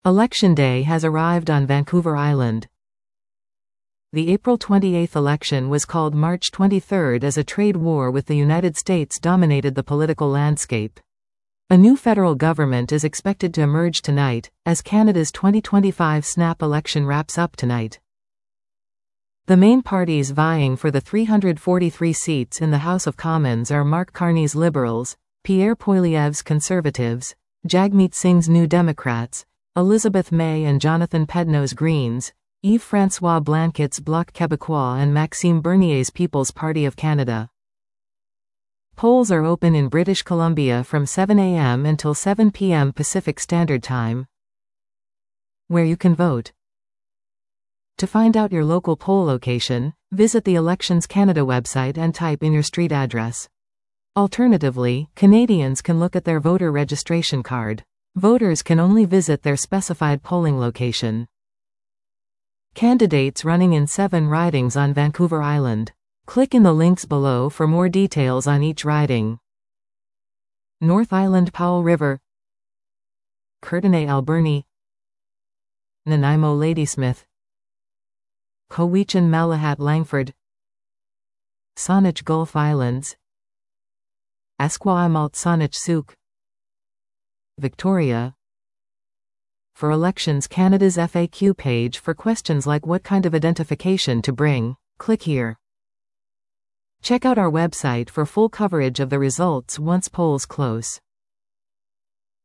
Election Day has arrived on Vancouver Island. The April 28 election was called March 23 as a trade war with the United States dominated the political landscape. A new federal government is expected to emerge tonight, as Canada's 2025 snap election wraps up tonight. The main parties vying for the 343 seats in the House of Commons are Mark Carney's Liberals, Pierre Poilievre's Conservatives, Jagmeet Singh's New Democrats, Elizabeth May and Jonathan Pedneau's Greens, Yves-François Blanchet's Bloc Québécois and Maxime Bernier's People's Party of Canada. Polls are open in British Columbia from 7 a.m. until 7 p.m. Pacific Standard Time, where you can vote. To find out your local poll location, visit the Elections Canada website and type in your street address. Alternatively, Canadians can look at their voter registration card. Voters can only visit their specified polling location. Candidates running in 7 ridings on Vancouver Island. Click in the links below for more details on each riding. North Island Powell River, Courtenay Alberni, Nanaimo Ladysmith, Cowichan Malahat Langford, Saanich Gulf Islands, Esquimalt Saanich Sooke, Victoria. For Elections Canada's FAQ page for questions like what kind of identification to bring, click here. Check out our website for full coverage of the results once polls close.